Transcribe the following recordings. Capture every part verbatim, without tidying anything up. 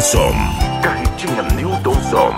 Nilton. Carretinha Nilton Som.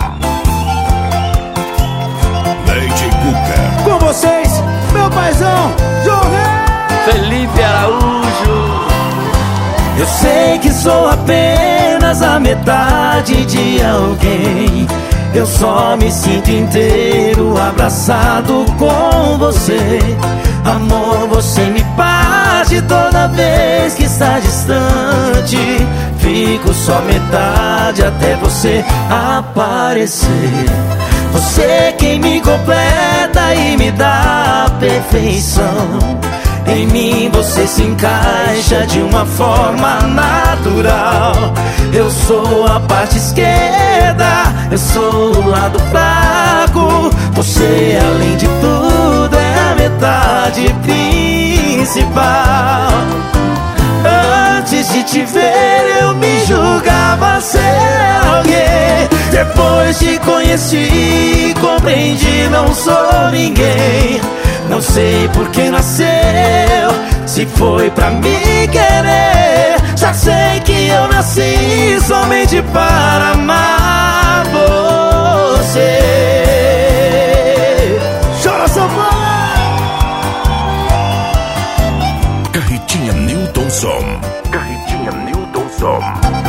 Leite Cuca. Com vocês, meu paizão, Jorge Felipe Araújo. Eu sei que sou apenas a metade de alguém. Eu só me sinto inteiro abraçado com você. Amor, você me parte toda vez que está distante. Fico só metade até você aparecer. Você é quem me completa e me dá a perfeição. Em mim você se encaixa de uma forma natural. Eu sou a parte esquerda, eu sou o lado fraco. Você, além de tudo, é a metade principal. Antes de te ver eu me julgava ser alguém. Depois te conheci, compreendi, não sou ninguém. Não sei por que nasceu, se foi pra me querer. Já sei que eu nasci somente para amar você. Chora, São Paulo! Carretinha Nilton Som. Carretinha Nilton Som.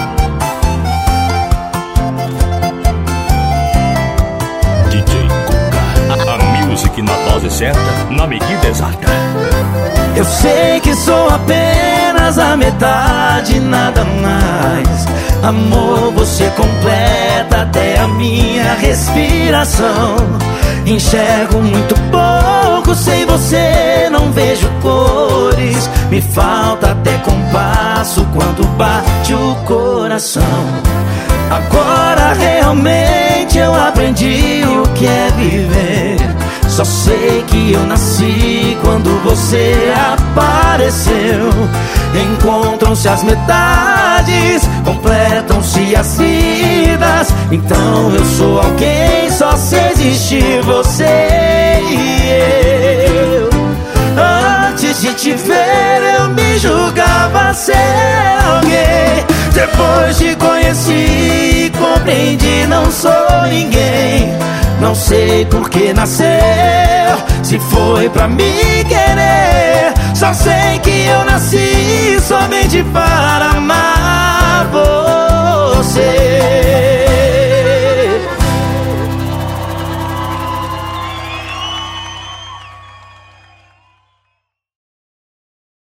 D J Cuca. A music na dose certa, na medida exata. Eu sei que sou apenas a metade, nada mais. Amor, você completa até a minha respiração. Enxergo muito pouco, sem você não vejo cores. Me falta até compasso quando bate o coração. Agora realmente eu aprendi o que é viver. Só sei que eu nasci quando você apareceu. Encontram-se as metades, completam-se as vidas. Então eu sou alguém, só se existir você e eu. Antes de te ver eu me julgava ser alguém. Depois te conheci, compreendi, não sou ninguém. Não sei por que nasceu, se foi pra me querer. Só sei que eu nasci somente para amar você.